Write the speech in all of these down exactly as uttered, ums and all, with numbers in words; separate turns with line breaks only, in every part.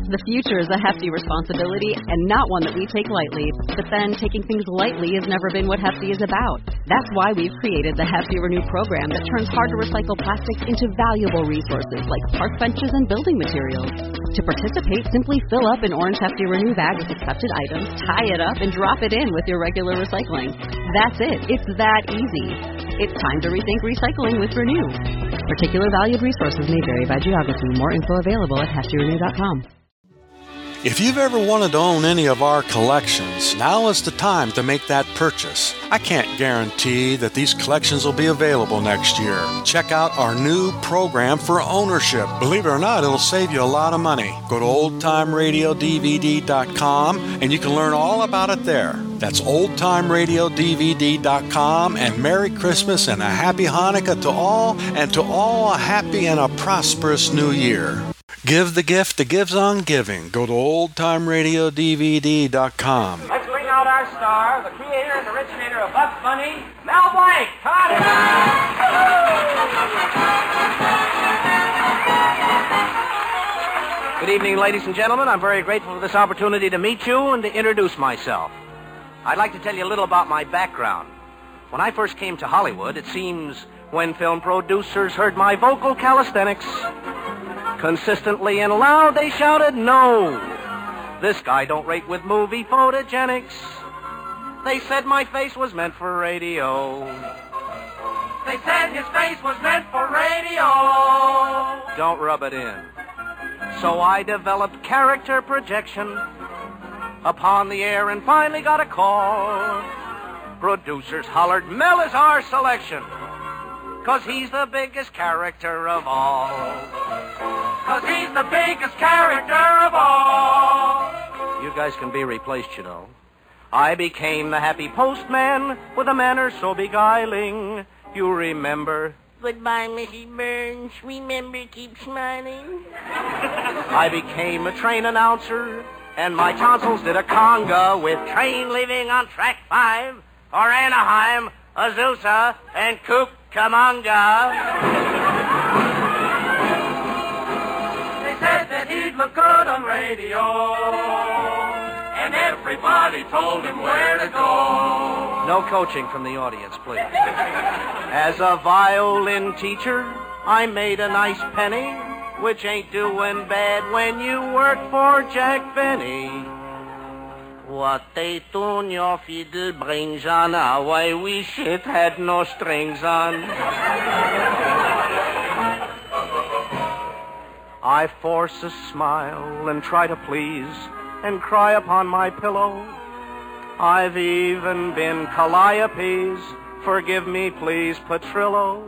The future is a hefty responsibility and not one that we take lightly. But then, taking things lightly has never been what Hefty is about. That's why we've created the Hefty Renew program that turns hard-to-recycle plastics into valuable resources like park benches and building materials. To participate, simply fill up an orange Hefty Renew bag with accepted items, tie it up, and drop it in with your regular recycling. That's it. It's that easy. It's time to rethink recycling with Renew. Particular valued resources may vary by geography. More info available at hefty renew dot com.
If you've ever wanted to own any of our collections, now is the time to make that purchase. I can't guarantee that these collections will be available next year. Check out our new program for ownership. Believe it or not, it'll save you a lot of money. Go to old time radio d v d dot com and you can learn all about it there. That's old time radio d v d dot com, and Merry Christmas and a Happy Hanukkah to all, and to all a happy and a prosperous New Year. Give the gift that gives on giving. Go to old time radio d v d dot com.
Let's bring out our star, the creator and originator of Bugs Bunny, Mel Blanc. Come on in. Good evening, ladies and gentlemen. I'm very grateful for this opportunity to meet you and to introduce myself. I'd like to tell you a little about my background. When I first came to Hollywood, it seems when film producers heard my vocal calisthenics, consistently and loud they shouted, "No! This guy don't rate with movie photogenics." They said my face was meant for radio. They said his face was meant for radio. Don't rub it in. So I developed character projection upon the air and finally got a call. Producers hollered, "Mel is our selection, 'cause he's the biggest character of all. 'Cause he's the biggest character of all." You guys can be replaced, you know. I became the happy postman with a manner so beguiling. You remember?
Goodbye, Missus Burns. Remember, keep smiling.
I became a train announcer, and my tonsils did a conga with train leaving on track five for Anaheim, Azusa, and Cucamonga. They said that he'd look good on radio, and everybody told him where to go. No coaching from the audience, please. As a violin teacher, I made a nice penny, which ain't doing bad when you work for Jack Benny. What a tune your fiddle brings on, how I wish it had no strings on. I force a smile and try to please and cry upon my pillow. I've even been Calliope's, forgive me please, Petrillo.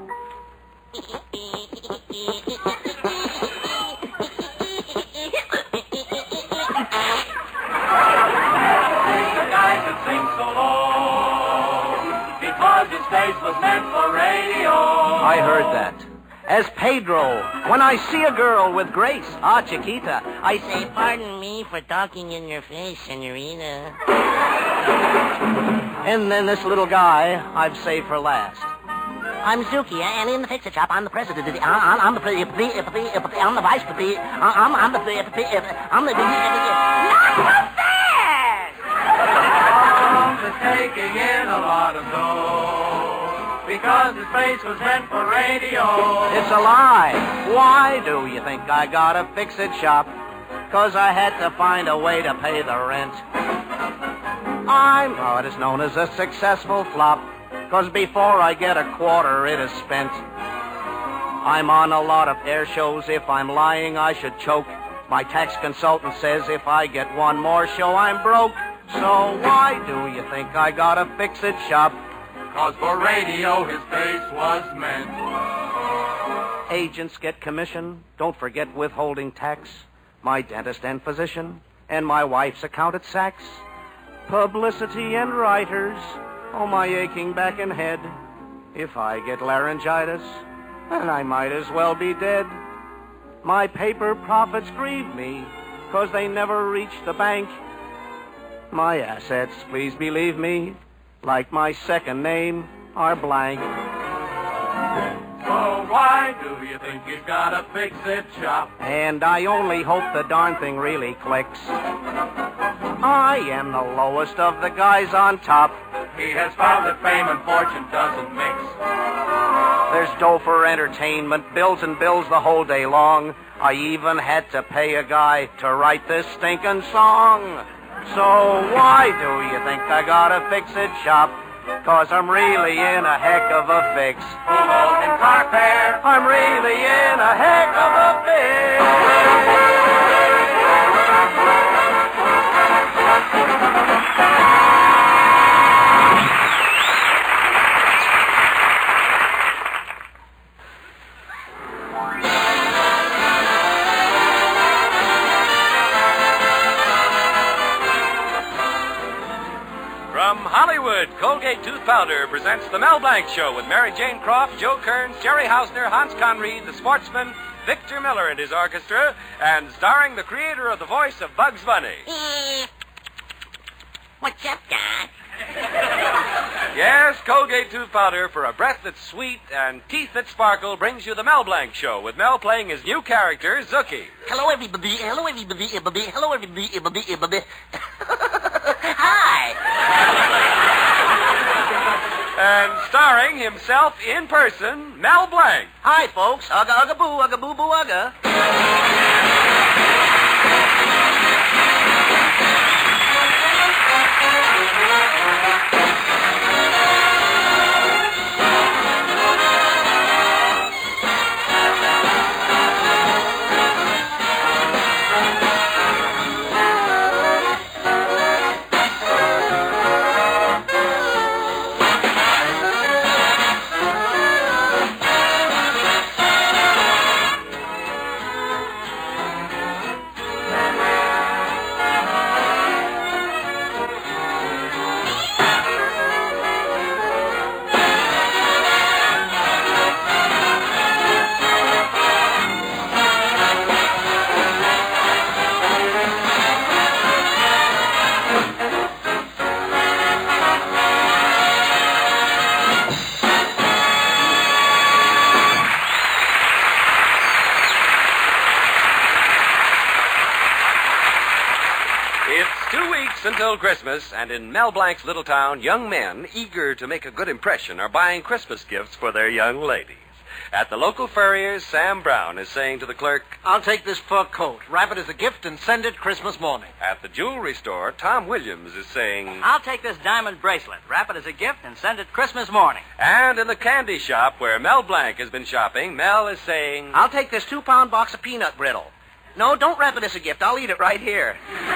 I heard that. As Pedro, when I see a girl with grace, ah, Chiquita, I say,
Pardon me for talking in your face, senorita.
And then this little guy I've saved for last.
I'm Zuki, and in the fix-it shop, I'm the president of the... I'm, I'm the... I'm the vice president. I'm, I'm the... I'm the... I'm the... Not so fast!
Tom is taking in a lot of dough, because his face was meant for radio. It's a lie. Why do you think I got a fix-it shop? 'Cause I had to find a way to pay the rent. I'm what is known as a successful flop, 'cause before I get a quarter, it is spent. I'm on a lot of air shows. If I'm lying, I should choke. My tax consultant says if I get one more show, I'm broke. So why do you think I got a fix-it shop? 'Cause for radio his face was meant. Agents get commission. Don't forget withholding tax. My dentist and physician, and my wife's account at Saks. Publicity and writers. Oh, my aching back and head. If I get laryngitis, then I might as well be dead. My paper profits grieve me, 'cause they never reach the bank. My assets, please believe me, like my second name, are blank. So Why do you think he's got a fix-it shop?
And I only hope the darn thing really clicks. I am the lowest of the guys on top.
He has found that fame and fortune doesn't mix.
There's dough for entertainment, bills and bills the whole day long. I even had to pay a guy to write this stinking song. So why do you think I gotta fix it shop? 'Cause I'm really in a heck of a fix.
Who owns in car fair?
I'm really in a heck of a fix.
Hollywood, Colgate Tooth Powder presents The Mel Blanc Show with Mary Jane Croft, Joe Kearns, Jerry Hausner, Hans Conried, the sportsman, Victor Miller and his orchestra, and starring the creator of the voice of Bugs Bunny.
What's up, Doc?
Yes, Colgate Tooth Powder for a breath that's sweet and teeth that sparkle brings you The Mel Blanc Show with Mel playing his new character, Zookie.
Hello, everybody. Hello, everybody. everybody. Hello, everybody. everybody. everybody. Hi.
And starring himself in person, Mel Blanc.
Hi, folks. Ugga, ugga, boo, ugga, boo, boo, ugga.
Until Christmas, and in Mel Blanc's little town, young men eager to make a good impression are buying Christmas gifts for their young ladies. At the local furrier's, Sam Brown is saying to the clerk,
I'll take this fur coat, wrap it as a gift, and send it Christmas morning.
At the jewelry store, Tom Williams is saying,
I'll take this diamond bracelet, wrap it as a gift, and send it Christmas morning.
And in the candy shop where Mel Blanc has been shopping, Mel is saying,
I'll take this two-pound box of peanut brittle. No, don't wrap it as a gift. I'll eat it right here.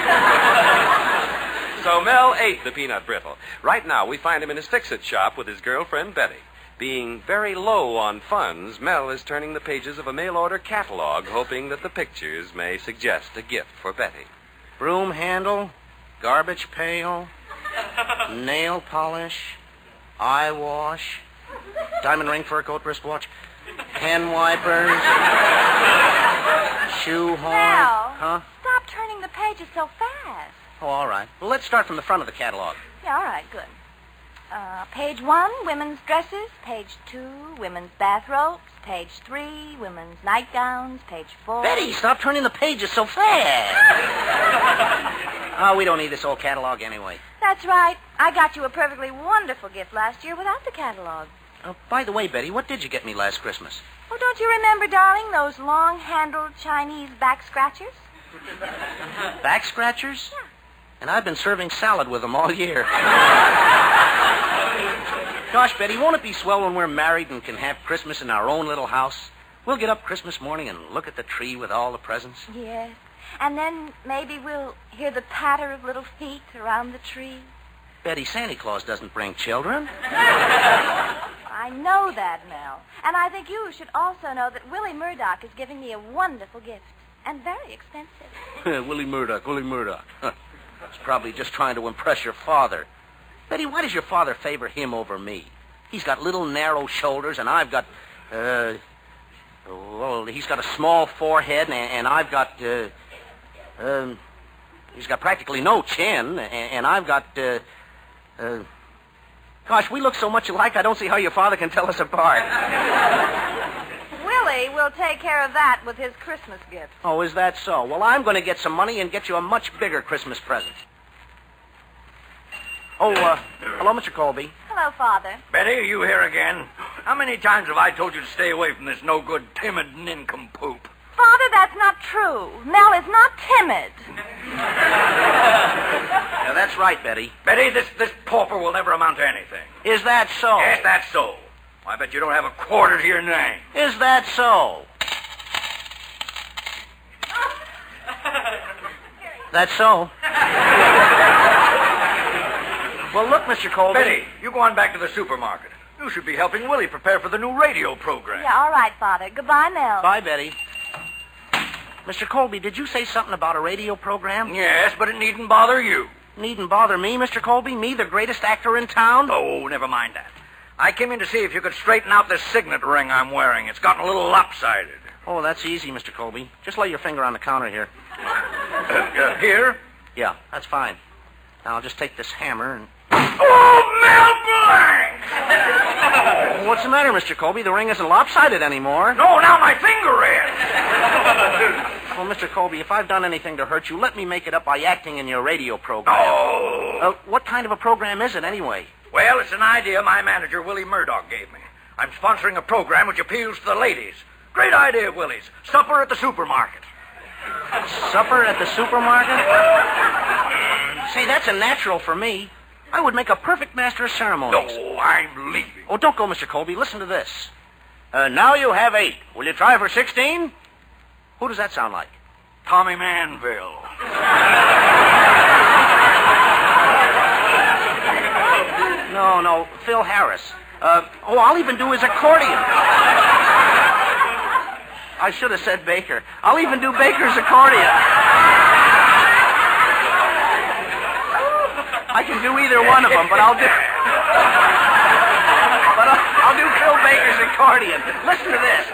So Mel ate the peanut brittle. Right now, we find him in his fix-it shop with his girlfriend, Betty. Being very low on funds, Mel is turning the pages of a mail-order catalog, hoping that the pictures may suggest a gift for Betty.
Broom handle, garbage pail, nail polish, eye wash, diamond ring, fur coat, wristwatch, pen wipers, shoe horn.
Mel,
huh?
Stop turning the pages so fast.
Oh, all right. Well, let's start from the front of the catalog.
Yeah, all right, good. Uh, page one, women's dresses. Page two, women's bathrobes. Page three, women's nightgowns. Page four...
Betty, stop turning the pages so fast. Oh, we don't need this old catalog anyway.
That's right. I got you a perfectly wonderful gift last year without the catalog.
Oh, by the way, Betty, what did you get me last Christmas?
Oh, don't you remember, darling, those long-handled Chinese back scratchers?
Back scratchers?
Yeah.
And I've been serving salad with them all year. Gosh, Betty, won't it be swell when we're married and can have Christmas in our own little house? We'll get up Christmas morning and look at the tree with all the presents.
Yes. And then maybe we'll hear the patter of little feet around the tree.
Betty, Santa Claus doesn't bring children.
I know that, Mel. And I think you should also know that Willie Murdoch is giving me a wonderful gift. And very expensive.
Willie Murdoch, Willie Murdoch. Huh. He's probably just trying to impress your father. Betty, why does your father favor him over me? He's got little narrow shoulders, and I've got, uh, well, he's got a small forehead, and, and I've got, uh, um, he's got practically no chin, and, and I've got, uh, uh, gosh, we look so much alike, I don't see how your father can tell us apart.
will take care of that with his Christmas gift.
Oh, is that so? Well, I'm going to get some money and get you a much bigger Christmas present. Oh, uh, hello, Mister Colby.
Hello, Father.
Betty, are you here again? How many times have I told you to stay away from this no-good, timid nincompoop?
Father, that's not true. Mel is not timid.
Yeah, that's right, Betty.
Betty, this, this pauper will never amount to anything.
Is that so?
Yes, that's so. I bet you don't have a quarter to your name.
Is that so? That's so. Well, look, Mister Colby.
Betty, you go on back to the supermarket. You should be helping Willie prepare for the new radio program.
Yeah, all right, Father. Goodbye, Mel.
Bye, Betty. Mister Colby, did you say something about a radio program?
Yes, but it needn't bother you.
Needn't bother me, Mister Colby? Me, the greatest actor in town?
Oh, never mind that. I came in to see if you could straighten out this signet ring I'm wearing. It's gotten a little lopsided.
Oh, that's easy, Mister Colby. Just lay your finger on the counter here.
Uh, uh, here?
Yeah, that's fine. Now I'll just take this hammer and...
Oh, Mel Blanc!
What's the matter, Mister Colby? The ring isn't lopsided anymore.
No, now my finger is.
Well, Mister Colby, if I've done anything to hurt you, let me make it up by acting in your radio program.
Oh.
Uh, what kind of a program is it, anyway?
Well, it's an idea my manager, Willie Murdoch, gave me. I'm sponsoring a program which appeals to the ladies. Great idea, Willie's. Supper at the supermarket.
Supper at the supermarket? Say, that's a natural for me. I would make a perfect master of ceremonies.
No, I'm leaving.
Oh, don't go, Mister Colby. Listen to this. Uh, now you have eight. Will you try for sixteen? Who does that sound like?
Tommy Manville.
No, no, Phil Harris. Uh, oh, I'll even do his accordion. I should have said Baker. I'll even do Baker's accordion. I can do either one of them, but I'll do... But I'll, I'll do Phil Baker's accordion. Listen to this.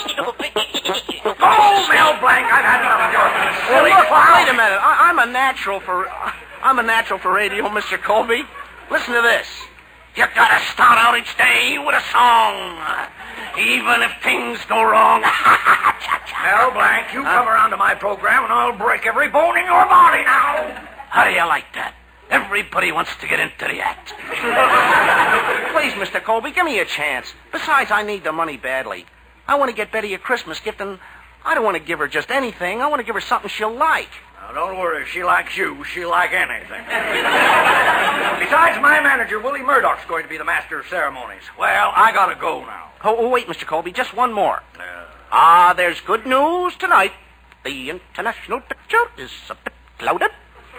Oh, Mel Blanc, I've had enough of yours.
Well, look, wait a minute. I, I'm a natural for... I'm a natural for radio, Mister Colby. Listen to this. You gotta start out each day with a song, even if things go wrong.
Mel Blanc, you come around to my program and I'll break every bone in your body now.
How do you like that? Everybody wants to get into the act. Please, Mister Colby, give me a chance. Besides, I need the money badly. I want to get Betty a Christmas gift, and I don't want to give her just anything. I want to give her something she'll like.
Now, don't worry. If she likes you, she'll like anything. Besides, my manager, Willie Murdoch's going to be the master of ceremonies. Well, I gotta go now.
Oh, oh wait, Mister Colby, just one more.
Uh,
Ah, there's good news tonight. The international picture is a bit clouded.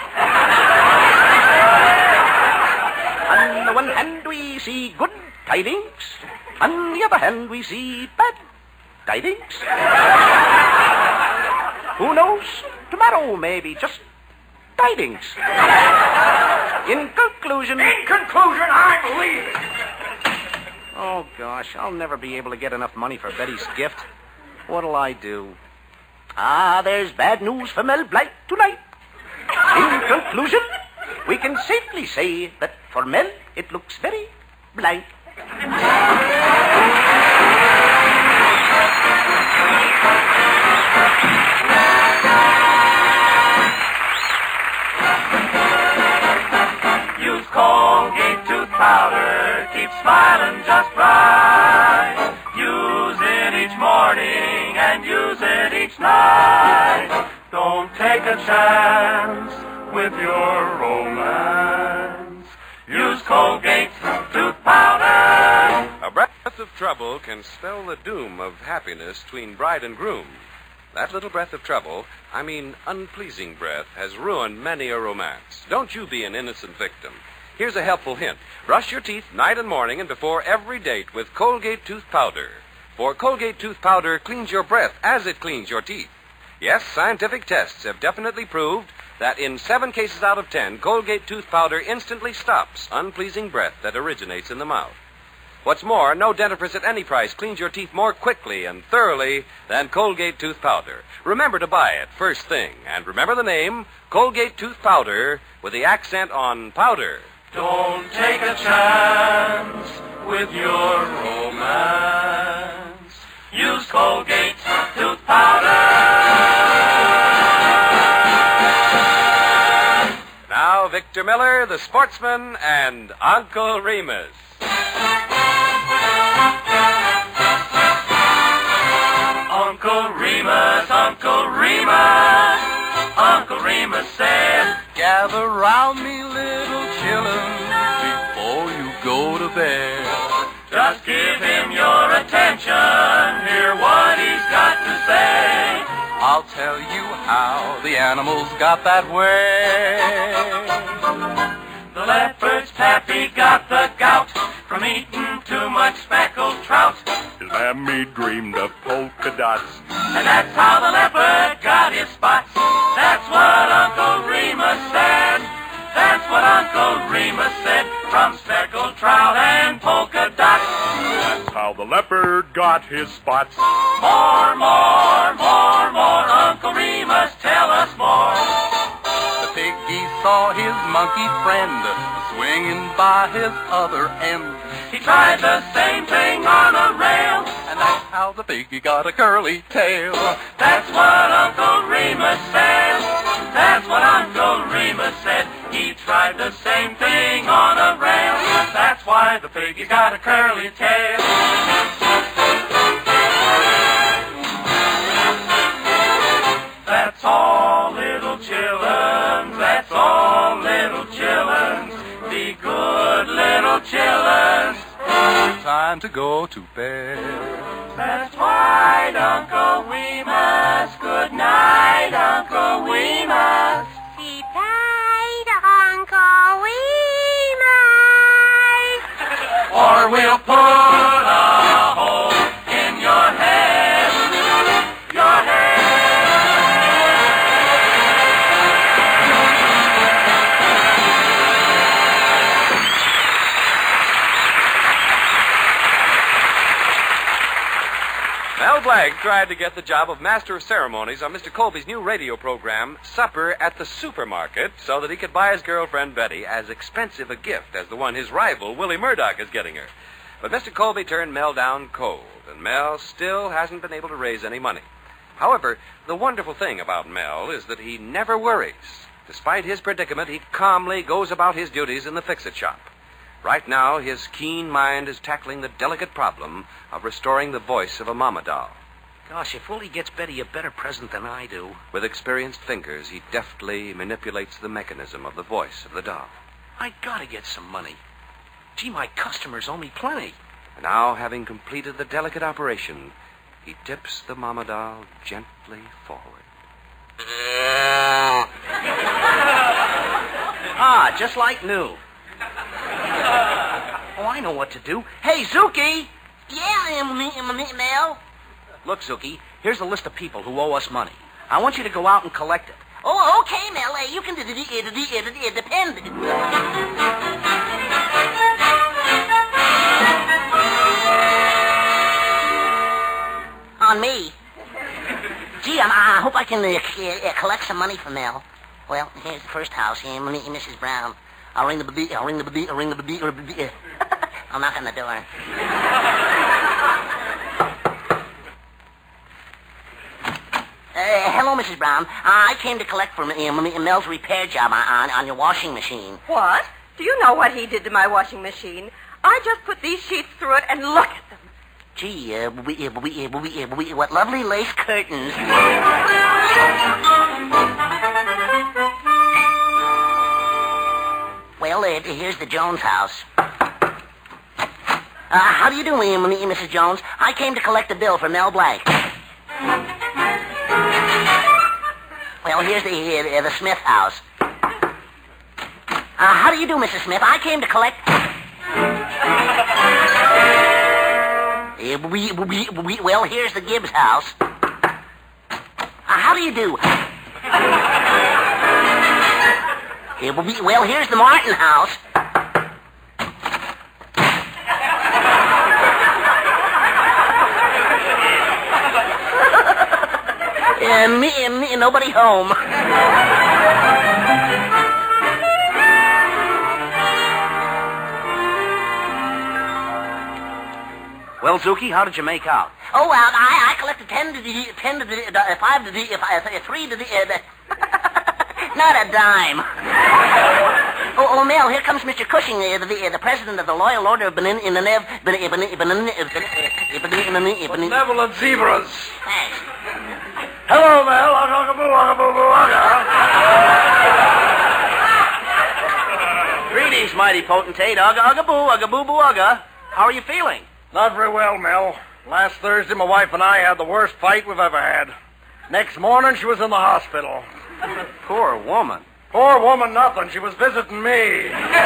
On the one hand, we see good tidings. On the other hand, we see bad tidings. Who knows? Tomorrow may be just tidings. In conclusion...
in conclusion, I'm leaving.
Oh, gosh, I'll never be able to get enough money for Betty's gift. What'll I do? Ah, there's bad news for Mel Blanc tonight. In conclusion, we can safely say that for Mel, it looks very blank.
Use Colgate tooth powder, keep smiling just right. Use it each morning and use it each night. Don't take a chance with your romance. Use Colgate tooth powder.
A breath of trouble can spell the doom of happiness between bride and groom. That little breath of trouble, I mean unpleasing breath, has ruined many a romance. Don't you be an innocent victim. Here's a helpful hint. Brush your teeth night and morning and before every date with Colgate tooth powder. For Colgate tooth powder cleans your breath as it cleans your teeth. Yes, scientific tests have definitely proved that in seven cases out of ten, Colgate tooth powder instantly stops unpleasing breath that originates in the mouth. What's more, no dentifrice at any price cleans your teeth more quickly and thoroughly than Colgate tooth powder. Remember to buy it first thing. And remember the name, Colgate tooth powder, with the accent on powder.
Don't take a chance with your romance. Use Colgate tooth powder.
Now, Victor Miller, the sportsman, and Uncle Remus.
Uncle Remus, Uncle Remus, Uncle Remus said, gather round me, little children, before you go to bed. Just give him your attention, hear what he's got to say. I'll tell you how the animals got that way. The leopard's pappy got the gout from eating too much speckled trout.
His mammy dreamed of polka dots,
and that's how the leopard got his spots. That's what Uncle Remus said. That's what Uncle Remus said. From speckled trout and polka dots.
That's how the leopard got his spots.
More, more, more, more. Uncle Remus, tell us more. The piggy saw his monkey friend swinging by his other end. He tried the same thing on a rail, and that's how the piggy got a curly tail. That's what Uncle Remus said. That's what Uncle Remus said. He tried the same thing on a rail. That's why the piggy got a curly tail. That's all, little chillins. That's all, little chillins. Be good, little chillins. Time to go to bed. That's right, Uncle Remus. Good night, Uncle Remus.
He died, Uncle Remus.
Or we'll put a hole in your head. Your head.
Mel Blanc tried to get the job of Master of Ceremonies on Mister Colby's new radio program, Supper at the Supermarket, so that he could buy his girlfriend Betty as expensive a gift as the one his rival, Willie Murdoch, is getting her. But Mister Colby turned Mel down cold, and Mel still hasn't been able to raise any money. However, the wonderful thing about Mel is that he never worries. Despite his predicament, he calmly goes about his duties in the fix-it shop. Right now, his keen mind is tackling the delicate problem of restoring the voice of a mama doll.
Gosh, if Willie gets Betty a better present than I do.
With experienced fingers, he deftly manipulates the mechanism of the voice of the doll.
I gotta get some money. Gee, my customers owe me plenty.
And now, having completed the delicate operation, he tips the mama doll gently forward.
Ah, just like new. Oh, I know what to do. Hey, Zuki!
Yeah, Mel.
Look, Zuki, here's a list of people who owe us money. I want you to go out and collect it.
Oh, okay, Mel. Uh, you can d- d- d- d- d- d- depend. On me. Gee, I'm, I hope I can uh, c- uh, collect some money from Mel. Well, here's the first house. Here, Missus Brown. I'll ring the b- I'll ring the b- I'll ring the b- or b- I'll knock on the door. Uh, hello, Missus Brown. Uh, I came to collect for uh, Mel's repair job on, on your washing machine.
What? Do you know what he did to my washing machine? I just put these sheets through it and look at them.
Gee, uh, we, uh, we, uh, we, uh, we, what lovely lace curtains. Well, uh, here's the Jones house. Uh, how do you do, Missus Jones? I came to collect the bill for Mel Blanc. Well, here's the uh, the Smith house. Uh, how do you do, Missus Smith? I came to collect... Uh, we, we, we, well, here's the Gibbs house. Uh, how do you do? Uh, we, well, here's the Martin house. Uh, me, me, nobody home.
Well, Zuki, how did you make out?
Oh, well, I, I collected ten to the, ten to the, uh, five to the, uh, uh, three to the, uh, the not a dime. oh, oh, Mel, here comes Mister Cushing, uh, the, uh, the president of the Loyal Order of Benin, in the Nev, Benin, Benin, Benin, Benin,
Benevolent Zebras.
Thanks.
Hello, Mel. Ugga-boo, ugga-boo-boo, ugga.
Greetings, mighty potentate. Ugga, ugga, boo, ugga, boo, boo, ugga. How are you feeling?
Not very well, Mel. Last Thursday, my wife and I had the worst fight we've ever had. Next morning, she was in the hospital.
Poor woman.
Poor woman, nothing. She was visiting me.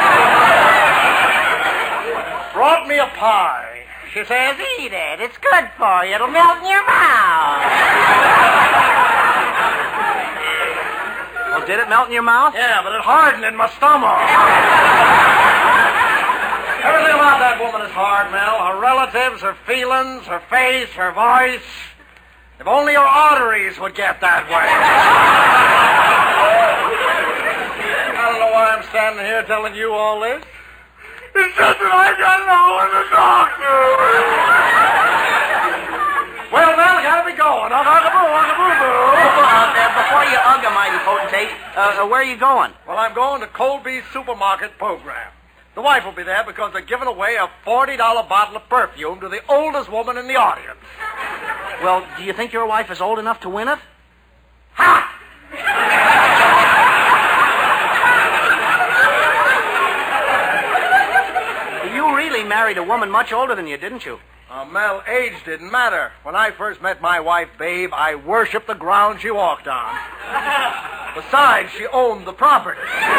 Brought me a pie. She says, eat it. It's good for you. It'll melt in your mouth.
Well, did it melt in your mouth?
Yeah, but it hardened in my stomach. Everything about that woman is hard, Mel. Her relatives, her feelings, her face, her voice. If only her arteries would get that way. I don't know why I'm standing here telling you all this. It's just that I got no one to talk to. Well, Mel, gotta be going. Ugga-boo, ugga-boo-boo.
Uh, before you ugga, mighty potentate, uh, uh, where are you going?
Well, I'm going to Colby's supermarket program. The wife will be there because they're giving away a forty dollar bottle of perfume to the oldest woman in the audience.
Well, do you think your wife is old enough to win it?
Ha!
You really married a woman much older than you, didn't you?
Uh, Mel, age didn't matter. When I first met my wife, Babe, I worshipped the ground she walked on. Besides, she owned the property.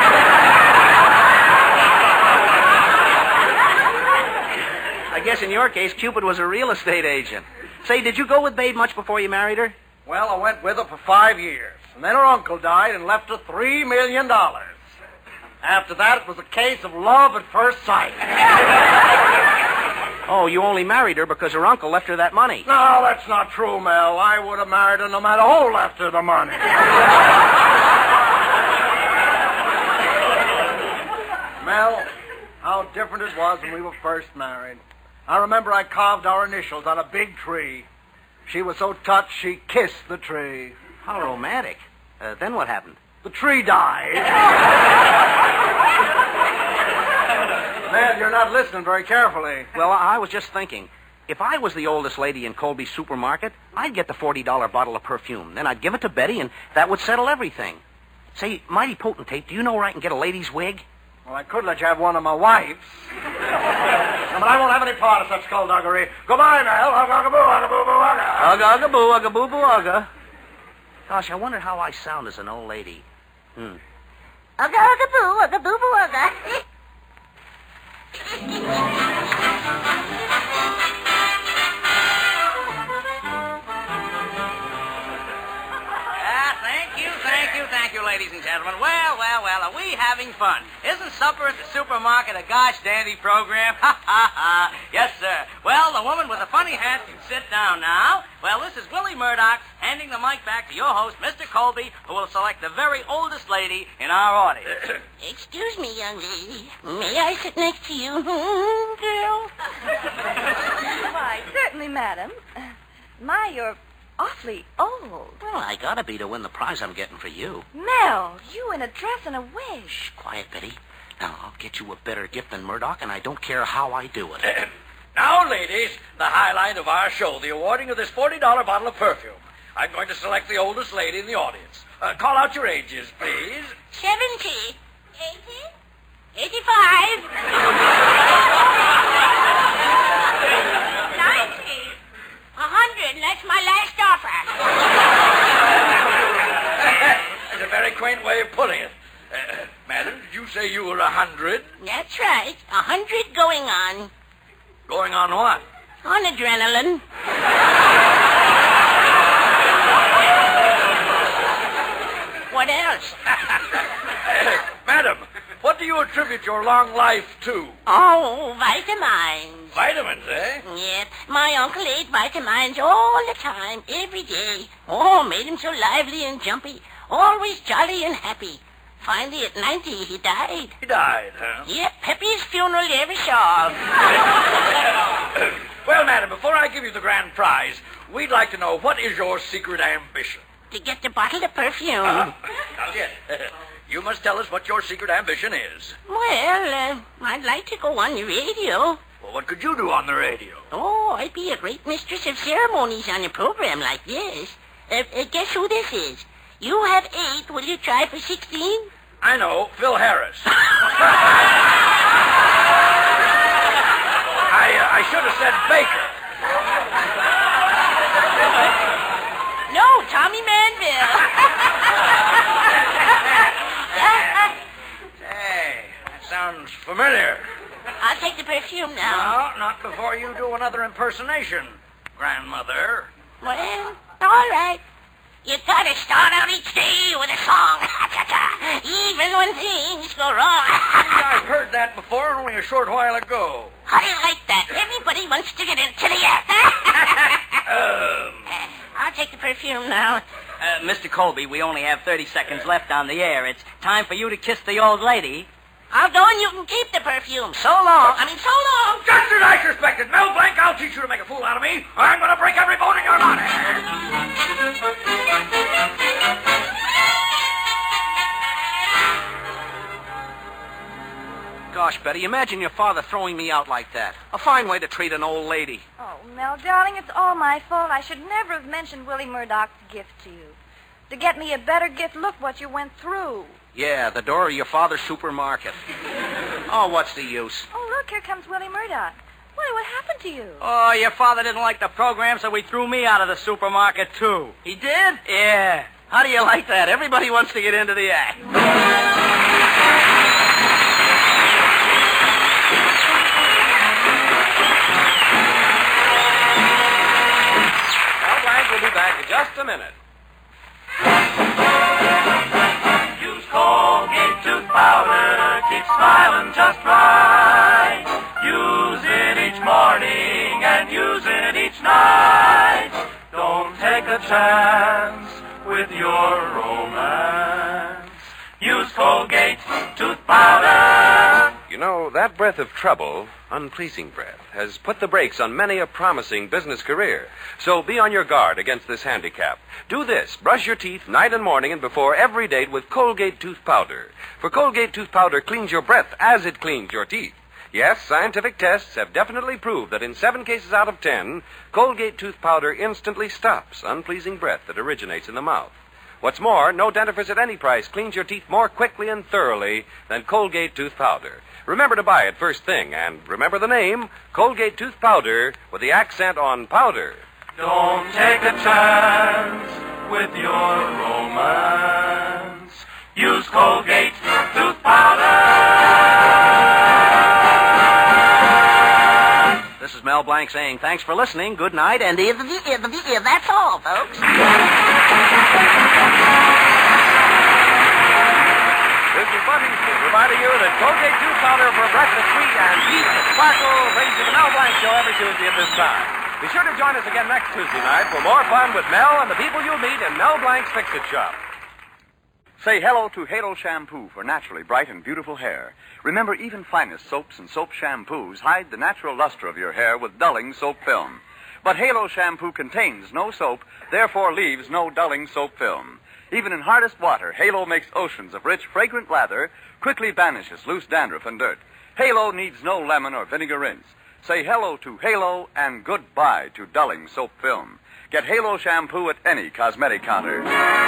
I guess in your case, Cupid was a real estate agent. Say, did you go with Babe much before you married her?
Well, I went with her for five years. And then her uncle died and left her three million dollars. After that, it was a case of love at first sight.
Oh, you only married her because her uncle left her that money.
No, that's not true, Mel. I would have married her no matter who left her the money. Mel, how different it was when we were first married. I remember I carved our initials on a big tree. She was so touched, she kissed the tree.
How romantic. Uh, then what happened?
The tree died. Man, you're not listening very carefully.
Well, I was just thinking. If I was the oldest lady in Colby's supermarket, I'd get the forty dollar bottle of perfume. Then I'd give it to Betty, and that would settle everything. Say, mighty potentate, do you know where I can get a lady's wig?
Well, I could let you have one of my wife's. But I won't have any part of such skullduggery. Goodbye, Mel. Ugga-boo, ugga-boo-boo, ugga.
Ugga-ugga-boo, ugga-boo-boo, ugga. Gosh, I wonder how I sound as an old lady. Hmm.
Ugga-ugga-boo, ugga-boo-boo, ugga.
Thank you, thank you, thank you, ladies and gentlemen. Well, well, well, are we having fun? Isn't supper at the supermarket a gosh dandy program? Ha, ha, ha. Yes, sir. Well, the woman with the funny hat can sit down now. Well, this is Willie Murdoch handing the mic back to your host, Mister Colby, who will select the very oldest lady in our audience.
Excuse me, young lady. May I sit next to you, girl?
Why, certainly, madam. My, you're awfully old.
Well, I gotta be to win the prize I'm getting for you.
Mel, you in a dress and a wig.
Shh, quiet, Betty. Now, I'll get you a better gift than Murdoch, and I don't care how I do it.
Now, ladies, the highlight of our show, the awarding of this forty dollar bottle of perfume. I'm going to select the oldest lady in the audience. Uh, call out your ages, please.
Seventy. Eighty. Eighty-five. Ninety. A hundred. That's my last offer.
That's a very quaint way of putting it. Uh, madam, did you say you were a hundred?
That's right. A hundred going on.
Going on what?
On adrenaline. What else?
Madam, what do you attribute your long life to?
Oh, vitamins.
Vitamins, eh?
Yep. My uncle ate vitamins all the time, every day. Oh, made him so lively and jumpy. Always jolly and happy. Finally, at ninety, he died.
He died, huh?
Yep, happiest funeral you ever saw.
Well, madam, before I give you the grand prize, we'd like to know what is your secret ambition?
To get the bottle of perfume.
Uh, not yet. You must tell us what your secret ambition is.
Well, uh, I'd like to go on the radio.
Well, what could you do on the radio?
Oh, I'd be a great mistress of ceremonies on a program like this. Uh, uh, guess who this is? You have eight. Will you try for sixteen?
I know. Phil Harris. I, uh, I should have said Baker.
No, Tommy Manville.
Hey, that sounds familiar.
I'll take the perfume now.
No, not before you do another impersonation, grandmother.
Well, all right. You gotta start out each day with a song. Even when things go wrong.
I've heard that before only a short while ago.
How do you like that? Everybody wants to get into the act.
um...
I'll take the perfume now.
Uh, Mister Colby, we only have thirty seconds left on the air. It's time for you to kiss the old lady.
I'll go and you can keep the perfume. So long. I mean, so long.
Just as I suspected. Mel Blanc, I'll teach you to make a fool out of me. I'm going to break every bone in your body.
Gosh, Betty, imagine your father throwing me out like that. A fine way to treat an old lady.
Oh, Mel, darling, it's all my fault. I should never have mentioned Willie Murdoch's gift to you. To get me a better gift, look what you went through.
Yeah, the door of your father's supermarket. Oh, what's the use?
Oh, look, here comes Willie Murdoch. Willie, what happened to you?
Oh, your father didn't like the program, so he threw me out of the supermarket, too.
He did?
Yeah.
How do you like that? Everybody wants to get into the act.
Mel Blanc will be back in just a minute.
Use Colgate tooth powder, keep smiling just right. Use it each morning and use it each night. Don't take a chance with your romance. Use Colgate tooth powder.
You know, that breath of trouble, unpleasing breath, has put the brakes on many a promising business career. So be on your guard against this handicap. Do this. Brush your teeth night and morning and before every date with Colgate tooth powder. For Colgate tooth powder cleans your breath as it cleans your teeth. Yes, scientific tests have definitely proved that in seven cases out of ten, Colgate tooth powder instantly stops unpleasing breath that originates in the mouth. What's more, no dentifrice at any price cleans your teeth more quickly and thoroughly than Colgate tooth powder. Remember to buy it first thing, and remember the name, Colgate tooth powder, with the accent on powder.
Don't take a chance with your romance. Use Colgate tooth powder.
This is Mel Blanc saying thanks for listening, good night, and if,
If, if, if, that's all, folks.
This is Bud Easton reminding you that Colgate tooth powder for breath that's sweet and teeth that sparkle brings you the Mel Blanc Show every Tuesday at this time. Be sure to join us again next Tuesday night for more fun with Mel and the people you'll meet in Mel Blanc's Fix-It Shop.
Say hello to Halo Shampoo for naturally bright and beautiful hair. Remember, even finest soaps and soap shampoos hide the natural luster of your hair with dulling soap film. But Halo Shampoo contains no soap, therefore leaves no dulling soap film. Even in hardest water, Halo makes oceans of rich, fragrant lather, quickly banishes loose dandruff and dirt. Halo needs no lemon or vinegar rinse. Say hello to Halo and goodbye to dulling soap film. Get Halo Shampoo at any cosmetic counter.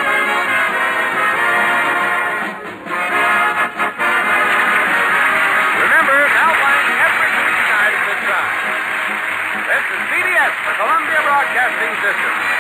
Remember, Mel Blanc every Tuesday night at this time. This is C B S, the Columbia Broadcasting System.